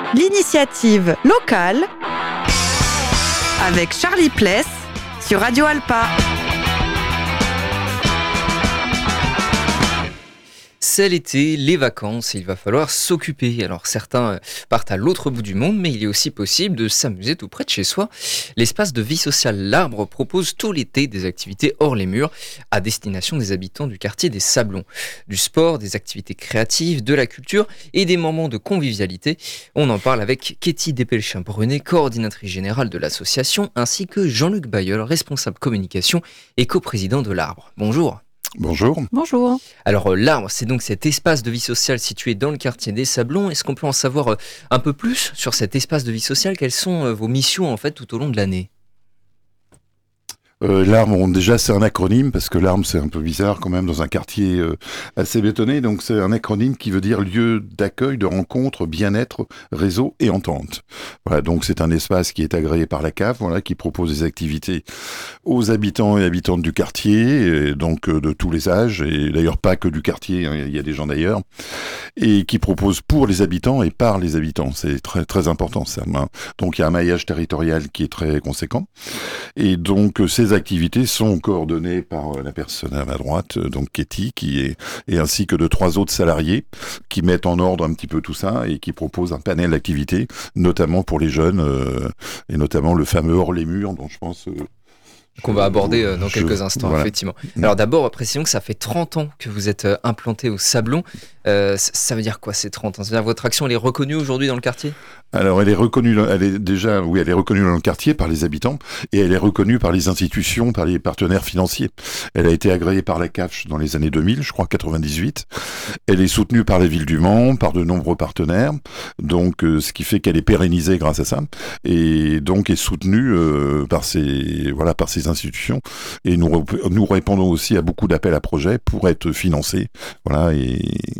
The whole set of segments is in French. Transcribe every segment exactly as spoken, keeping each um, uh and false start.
L'initiative locale avec Charlie Pless sur Radio Alpa. C'est l'été, les vacances, et il va falloir s'occuper. Alors certains partent à l'autre bout du monde, mais il est aussi possible de s'amuser tout près de chez soi. L'espace de vie sociale L'Arbre propose tout l'été des activités hors les murs à destination des habitants du quartier des Sablons. Du sport, des activités créatives, de la culture et des moments de convivialité. On en parle avec Katie Despelchin-Brunet, coordinatrice générale de l'association, ainsi que Jean-Luc Bailleul, responsable communication et coprésident de L'Arbre. Bonjour. Bonjour. Bonjour. Alors L'Arbre, c'est donc cet espace de vie sociale situé dans le quartier des Sablons. Est-ce qu'on peut en savoir un peu plus sur cet espace de vie sociale ? Quelles sont vos missions en fait tout au long de l'année ? Euh, L'Arbre, bon, déjà c'est un acronyme parce que l'Arbre c'est un peu bizarre quand même dans un quartier euh, assez bétonné, donc c'est un acronyme qui veut dire lieu d'accueil, de rencontre, bien-être, réseau et entente. Voilà, donc c'est un espace qui est agréé par la C A F, voilà, qui propose des activités aux habitants et habitantes du quartier, et donc euh, de tous les âges, et d'ailleurs pas que du quartier, hein, il y a des gens d'ailleurs, et qui propose pour les habitants et par les habitants, c'est très très important ça. Hein. Donc il y a un maillage territorial qui est très conséquent, et donc c'est Ces activités sont coordonnées par la personne à ma droite, donc Katie, qui est, et ainsi que de trois autres salariés qui mettent en ordre un petit peu tout ça et qui proposent un panel d'activités, notamment pour les jeunes, euh, et notamment le fameux hors les murs, dont je pense... Euh, qu'on va aborder euh, dans quelques je, instants, voilà. effectivement. Alors d'abord, précisons que ça fait trente ans que vous êtes euh, implanté au Sablon. Euh, ça veut dire quoi ces trente ans ? Ça veut dire que votre action elle est reconnue aujourd'hui dans le quartier ? Alors elle est reconnue, elle est déjà, oui, elle est reconnue dans le quartier par les habitants et elle est reconnue par les institutions, par les partenaires financiers. Elle a été agréée par la C A F dans les années deux mille, je crois quatre-vingt-dix-huit. Elle est soutenue par la ville du Mans, par de nombreux partenaires, donc euh, ce qui fait qu'elle est pérennisée grâce à ça et donc est soutenue euh, par ces, voilà, par ces institutions. Et nous nous répondons aussi à beaucoup d'appels à projets pour être financés, voilà, et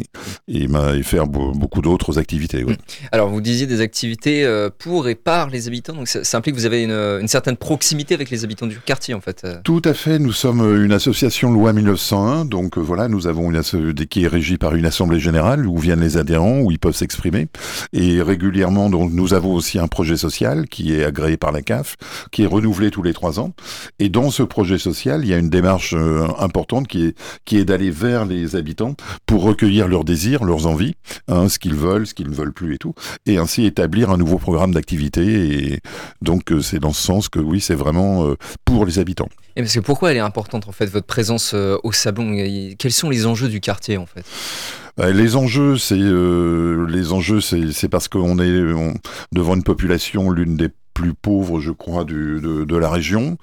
et, et faire beaucoup d'autres activités. Oui. Alors vous disiez des activités pour et par les habitants, donc ça, ça implique que vous avez une, une certaine proximité avec les habitants du quartier en fait. Tout à fait, nous sommes une association loi mille neuf cent un, donc voilà, nous avons une asso- qui est régie par une assemblée générale où viennent les adhérents, où ils peuvent s'exprimer, et régulièrement donc nous avons aussi un projet social qui est agréé par la C A F, qui est renouvelé tous les trois ans, et dans ce projet social, il y a une démarche euh, importante qui est, qui est d'aller vers les habitants pour recueillir leurs désirs, leurs envies, hein, ce qu'ils veulent, ce qu'ils ne veulent plus et tout, et ainsi établir un nouveau programme d'activité. Et donc euh, c'est dans ce sens que oui, c'est vraiment euh, pour les habitants. Et parce que pourquoi elle est importante en fait votre présence euh, au Sablon ? Quels sont les enjeux du quartier en fait ? Euh, les enjeux, c'est euh, les enjeux, c'est, c'est parce qu'on est on, devant une population l'une des plus pauvres, je crois, du, de, de la région.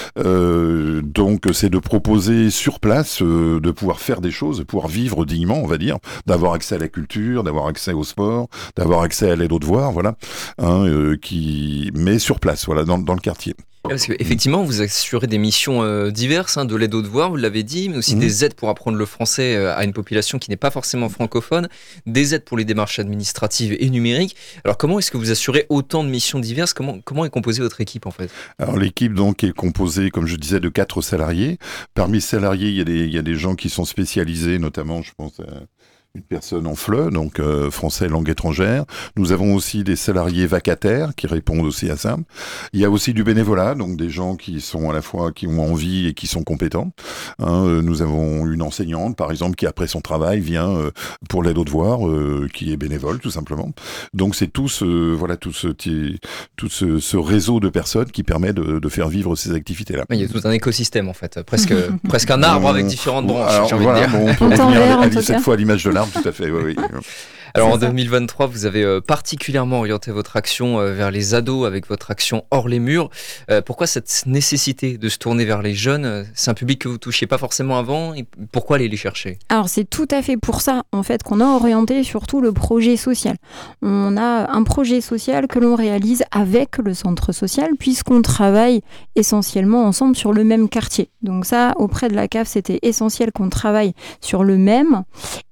Euh, donc, c'est de proposer sur place, euh, de pouvoir faire des choses, de pouvoir vivre dignement, on va dire, d'avoir accès à la culture, d'avoir accès au sport, d'avoir accès à l'aide aux devoirs, voilà, hein, euh, qui met sur place, voilà, dans, dans le quartier. Parce qu'effectivement, vous assurez des missions euh, diverses, hein, de l'aide aux devoirs, vous l'avez dit, mais aussi mmh. des aides pour apprendre le français euh, à une population qui n'est pas forcément francophone, des aides pour les démarches administratives et numériques. Alors comment est-ce que vous assurez autant de missions diverses ? Comment, comment est composée votre équipe en fait ? Alors l'équipe donc est composée, comme je disais, de quatre salariés. Parmi ces salariés, il y a des, il y a des gens qui sont spécialisés, notamment, je pense... à une personne en F L E, donc euh, français langue étrangère. Nous avons aussi des salariés vacataires qui répondent aussi à ça. Il y a aussi du bénévolat, donc des gens qui sont à la fois qui ont envie et qui sont compétents. Hein, euh, nous avons une enseignante, par exemple, qui après son travail vient euh, pour l'aide aux devoirs, euh, qui est bénévole tout simplement. Donc c'est tout ce voilà tout ce tout ce, ce réseau de personnes qui permet de, de faire vivre ces activités-là. Il y a tout un écosystème en fait, presque presque un arbre avec différentes branches. Alors, j'ai envie voilà, de dire. Bon, on peut revenir à, à, cette fois à l'image de l'arbre. Tout à fait, oui, oui. Alors en deux mille vingt-trois, vous avez euh, particulièrement orienté votre action euh, vers les ados avec votre action hors les murs. Euh, pourquoi cette nécessité de se tourner vers les jeunes ? C'est un public que vous ne touchiez pas forcément avant. Et pourquoi aller les chercher ? Alors c'est tout à fait pour ça en fait qu'on a orienté surtout le projet social. On a un projet social que l'on réalise avec le centre social puisqu'on travaille essentiellement ensemble sur le même quartier. Donc ça, auprès de la C A F, c'était essentiel qu'on travaille sur le même. Et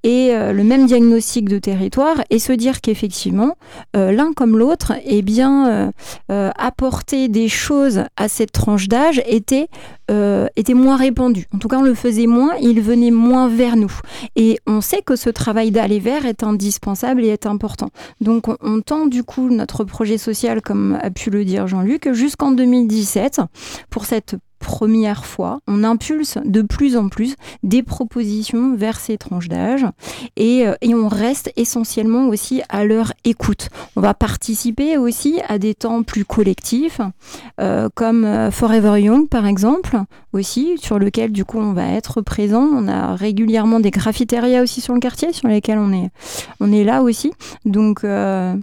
euh, le même diagnostic de territoire et se dire qu'effectivement, euh, l'un comme l'autre, eh bien, euh, euh, apporter des choses à cette tranche d'âge était, euh, était moins répandu. En tout cas, on le faisait moins, il venait moins vers nous. Et on sait que ce travail d'aller vers est indispensable et est important. Donc, on, on tend du coup notre projet social, comme a pu le dire Jean-Luc, jusqu'en deux mille dix-sept, pour cette première fois, on impulse de plus en plus des propositions vers ces tranches d'âge et, et on reste essentiellement aussi à leur écoute. On va participer aussi à des temps plus collectifs, euh, comme Forever Young par exemple, aussi, sur lequel du coup on va être présent. On a régulièrement des graffitérias aussi sur le quartier, sur lesquels on est, on est là aussi. Donc... Euh,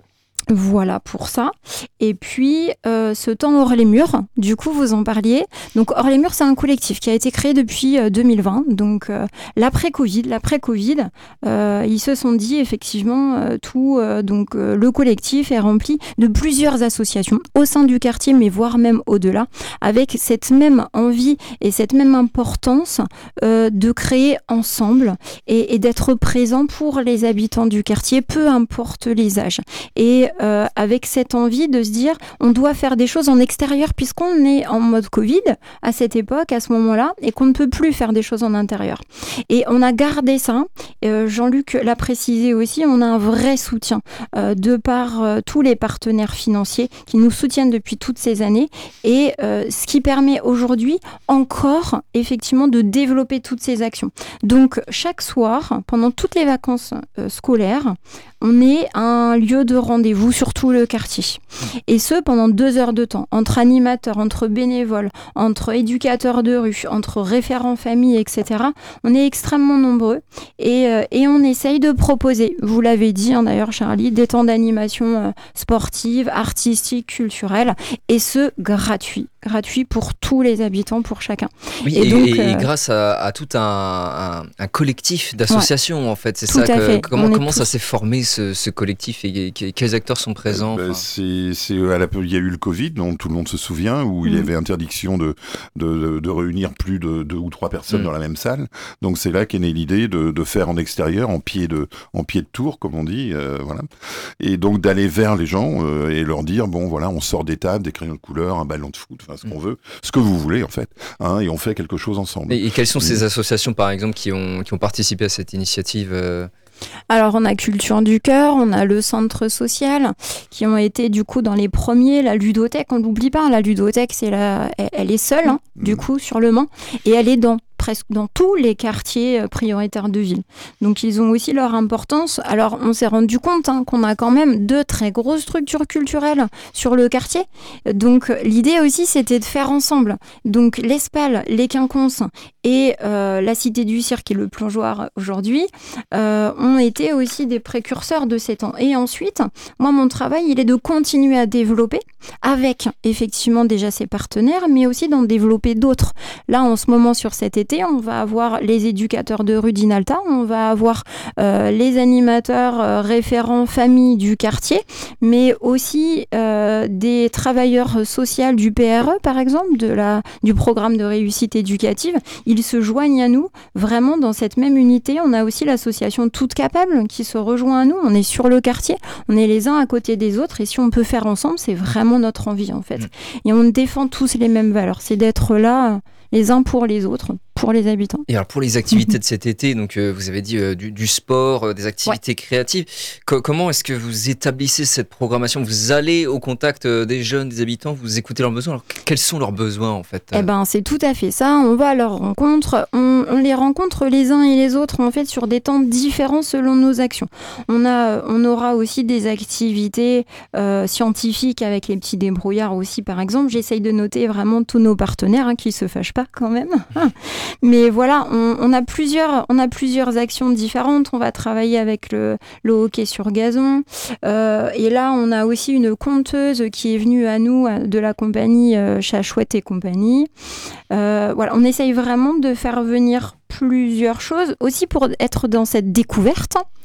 Voilà pour ça. Et puis, euh, ce temps hors les murs, du coup, vous en parliez. Donc, hors les murs, c'est un collectif qui a été créé depuis euh, deux mille vingt. Donc, euh, l'après-Covid, l'après-Covid, euh, ils se sont dit, effectivement, euh, tout, euh, donc, euh, le collectif est rempli de plusieurs associations au sein du quartier, mais voire même au-delà, avec cette même envie et cette même importance euh, de créer ensemble et, et d'être présent pour les habitants du quartier, peu importe les âges. Et Euh, avec cette envie de se dire on doit faire des choses en extérieur puisqu'on est en mode Covid à cette époque, à ce moment-là, et qu'on ne peut plus faire des choses en intérieur. Et on a gardé ça. Euh, Jean-Luc l'a précisé aussi, on a un vrai soutien euh, de par euh, tous les partenaires financiers qui nous soutiennent depuis toutes ces années et euh, ce qui permet aujourd'hui encore effectivement de développer toutes ces actions. Donc chaque soir, pendant toutes les vacances euh, scolaires, on est un lieu de rendez-vous sur tout le quartier. Et ce, pendant deux heures de temps, entre animateurs, entre bénévoles, entre éducateurs de rue, entre référents famille, et cetera. On est extrêmement nombreux et, euh, et on essaye de proposer, vous l'avez dit hein, d'ailleurs Charlie, des temps d'animation euh, sportive, artistique, culturelle, et ce, gratuit. gratuit pour tous les habitants, pour chacun. Oui, et, et, donc, et, euh... et grâce à, à tout un, un, un collectif d'associations, ouais, en fait. C'est tout ça que, comment, comment tous... ça s'est formé, ce, ce collectif, et, et quels acteurs sont présents? Ben, c'est, c'est à la, il y a eu le Covid, dont tout le monde se souvient, où mmh. il y avait interdiction de, de, de, de réunir plus de deux ou trois personnes mmh. dans la même salle. Donc c'est là qu'est née l'idée de, de faire en extérieur, en pied de, en pied de tour, comme on dit. Euh, voilà. Et donc d'aller vers les gens euh, et leur dire, bon voilà, on sort des tables, des crayons de couleur, un ballon de foot, ce qu'on veut, ce que vous voulez en fait, hein, et on fait quelque chose ensemble. Et, et quelles sont ces associations par exemple qui ont, qui ont participé à cette initiative euh... Alors on a Culture du Cœur, on a le Centre Social qui ont été du coup dans les premiers, la ludothèque, on l'oublie pas, la ludothèque c'est la, elle, elle est seule hein, mmh. du coup sur le Mans et elle est dans presque dans tous les quartiers prioritaires de ville. Donc ils ont aussi leur importance. Alors on s'est rendu compte hein, qu'on a quand même deux très grosses structures culturelles sur le quartier. Donc l'idée aussi c'était de faire ensemble. Donc l'Espal, les Quinconces et euh, la Cité du Cirque et le Plongeoir aujourd'hui euh, ont été aussi des précurseurs de ces temps. Et ensuite, moi mon travail il est de continuer à développer avec effectivement déjà ces partenaires mais aussi d'en développer d'autres. Là en ce moment sur cet été on va avoir les éducateurs de rue d'Inalta, on va avoir euh, les animateurs euh, référents famille du quartier, mais aussi euh, des travailleurs sociaux du P R E, par exemple, de la, du programme de réussite éducative. Ils se joignent à nous vraiment dans cette même unité. On a aussi l'association Toutes Capables qui se rejoint à nous. On est sur le quartier, on est les uns à côté des autres et si on peut faire ensemble, c'est vraiment notre envie en fait. Mmh. Et on défend tous les mêmes valeurs, c'est d'être là les uns pour les autres, pour les habitants. Et alors pour les activités de cet été, donc euh, vous avez dit euh, du, du sport, euh, des activités ouais. créatives. Co- comment est-ce que vous établissez cette programmation? Vous allez au contact euh, des jeunes, des habitants, vous écoutez leurs besoins. Alors, quels sont leurs besoins en fait? Eh ben c'est tout à fait ça. On va à leur rencontre, on, on les rencontre les uns et les autres en fait sur des temps différents selon nos actions. On a, on aura aussi des activités euh, scientifiques avec les petits débrouillards aussi par exemple. J'essaye de noter vraiment tous nos partenaires hein, qui se fâchent pas quand même. Mais voilà, on, on, a plusieurs, on a plusieurs actions différentes. On va travailler avec le, le hockey sur gazon. Euh, et là, on a aussi une conteuse qui est venue à nous de la compagnie euh, Chachouette et compagnie. Euh, voilà, on essaye vraiment de faire venir plusieurs choses, aussi pour être dans cette découverte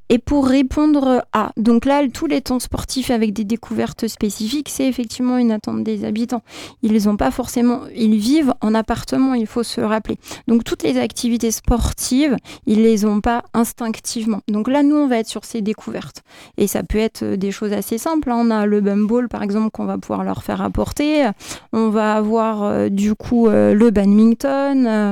Et pour répondre à, donc là, tous les temps sportifs avec des découvertes spécifiques, c'est effectivement une attente des habitants. Ils ont pas forcément, ils vivent en appartement, il faut se rappeler. Donc toutes les activités sportives, ils les ont pas instinctivement. Donc là, nous, on va être sur ces découvertes. Et ça peut être des choses assez simples. On a le bumble, par exemple, qu'on va pouvoir leur faire apporter. On va avoir, euh, du coup, euh, le badminton. Euh,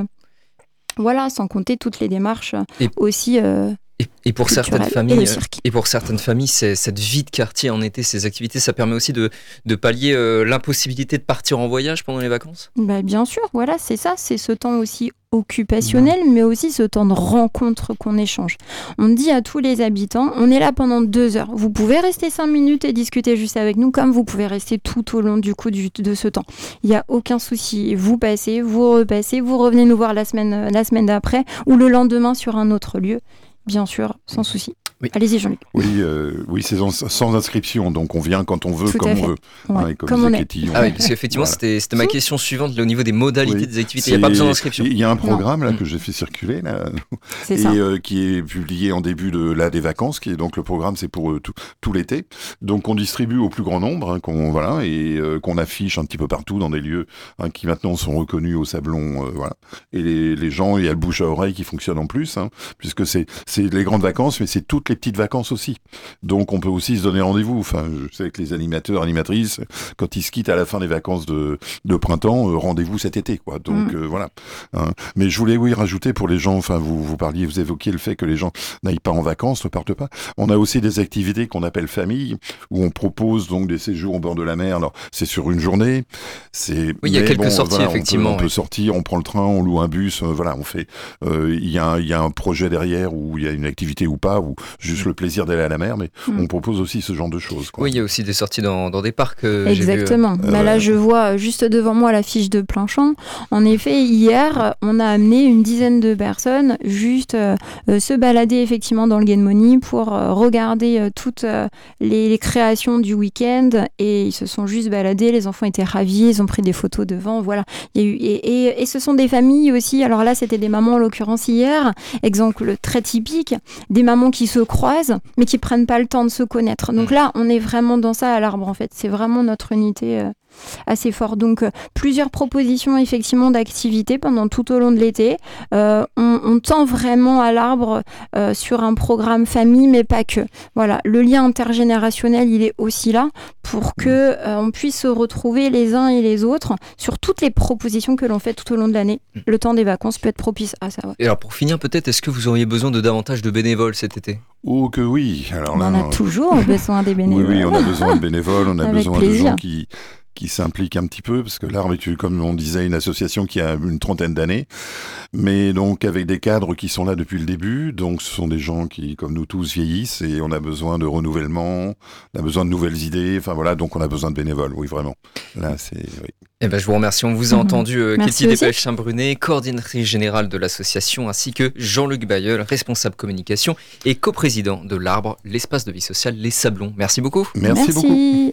voilà, sans compter toutes les démarches et, aussi... Euh, et, et, pour certaines familles, et, et pour certaines familles, c'est, cette vie de quartier en été, ces activités, ça permet aussi de, de pallier euh, l'impossibilité de partir en voyage pendant les vacances ? Bah, bien sûr, voilà, c'est ça. C'est ce temps aussi occupationnel, mais aussi ce temps de rencontre qu'on échange. On dit à tous les habitants, on est là pendant deux heures. Vous pouvez rester cinq minutes et discuter juste avec nous, comme vous pouvez rester tout au long du coup du, de ce temps. Il n'y a aucun souci. Vous passez, vous repassez, vous revenez nous voir la semaine, la semaine d'après ou le lendemain sur un autre lieu. Bien sûr, sans souci. Oui. Allez-y, Jean-Luc. Oui, euh, oui, c'est sans, sans inscription, donc on vient quand on veut, Tout comme on veut. Ouais. Ouais, comme comme on est. Ketty, on ah oui, parce qu'effectivement, voilà. c'était, c'était ma question suivante, là, au niveau des modalités oui. des activités. Il n'y a pas besoin d'inscription. Il y a un programme là, que j'ai fait circuler, là, c'est et ça. Euh, qui est publié en début de, là, des vacances, qui est donc le programme, c'est pour euh, tout, tout l'été. Donc on distribue au plus grand nombre, hein, qu'on, voilà, et euh, qu'on affiche un petit peu partout dans des lieux hein, qui maintenant sont reconnus au Sablon. Euh, voilà. Et les, les gens, il y a le bouche à oreille qui fonctionne en plus, hein, puisque c'est, c'est les grandes vacances, mais c'est toutes les petites vacances aussi. Donc on peut aussi se donner rendez-vous. Enfin, je sais que les animateurs, animatrices, quand ils se quittent à la fin des vacances de, de printemps, euh, rendez-vous cet été, quoi. Donc mmh. euh, voilà. Hein. Mais je voulais oui rajouter pour les gens. Enfin, vous vous parliez, vous évoquiez le fait que les gens n'aillent pas en vacances, ne partent pas. On a aussi des activités qu'on appelle famille, où on propose donc des séjours au bord de la mer. Alors c'est sur une journée. C'est. Oui, il y a quelques bon, sorties voilà, effectivement. On peut, on oui. peut sortir, on prend le train, on loue un bus. Euh, voilà, on fait. Il euh, y a il y a un projet derrière où il y a une activité ou pas, ou juste mmh. le plaisir d'aller à la mer, mais mmh. on propose aussi ce genre de choses. Quoi. Oui, il y a aussi des sorties dans, dans des parcs. Euh, Exactement. J'ai vu, euh... bah, là, je vois juste devant moi la fiche de Planchamp. En effet, hier, on a amené une dizaine de personnes juste euh, euh, se balader effectivement dans le Guénemoni pour euh, regarder euh, toutes euh, les, les créations du week-end et ils se sont juste baladés. Les enfants étaient ravis, ils ont pris des photos devant. Voilà. Il y a eu, et, et, et ce sont des familles aussi. Alors là, c'était des mamans en l'occurrence hier. Exemple très typique, des mamans qui se croisent mais qui prennent pas le temps de se connaître. Donc là, on est vraiment dans ça à l'Arbre en fait. C'est vraiment notre unité euh, assez forte. Donc euh, plusieurs propositions effectivement d'activités pendant tout au long de l'été. Euh, on, on tend vraiment à l'Arbre euh, sur un programme famille, mais pas que. Voilà, le lien intergénérationnel, il est aussi là pour que euh, on puisse se retrouver les uns et les autres sur toutes les propositions que l'on fait tout au long de l'année. Le temps des vacances peut être propice à ça. Ouais. Et alors pour finir, peut-être, est-ce que vous auriez besoin de davantage de bénévoles cet été ? Oh que oui. Alors là, on en a toujours besoin des bénévoles. Oui, oui, on a besoin de bénévoles, on a Avec besoin plaisir. de gens qui qui s'impliquent un petit peu, parce que l'Arbre est, comme on disait, une association qui a une trentaine d'années, mais donc avec des cadres qui sont là depuis le début, donc ce sont des gens qui, comme nous tous, vieillissent, et on a besoin de renouvellement, on a besoin de nouvelles idées, enfin voilà, donc on a besoin de bénévoles, oui, vraiment. Là, c'est... Oui. Eh ben, je vous remercie. On vous a mmh. entendu, euh, Ketty Dépêche-Saint-Brunet, coordinatrice générale de l'association, ainsi que Jean-Luc Bailleul, responsable communication et coprésident de l'Arbre, l'espace de vie sociale Les Sablons. Merci beaucoup. Merci, Merci. beaucoup.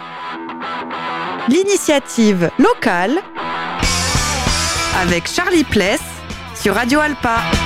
L'initiative locale avec Charlie Pless sur Radio Alpa.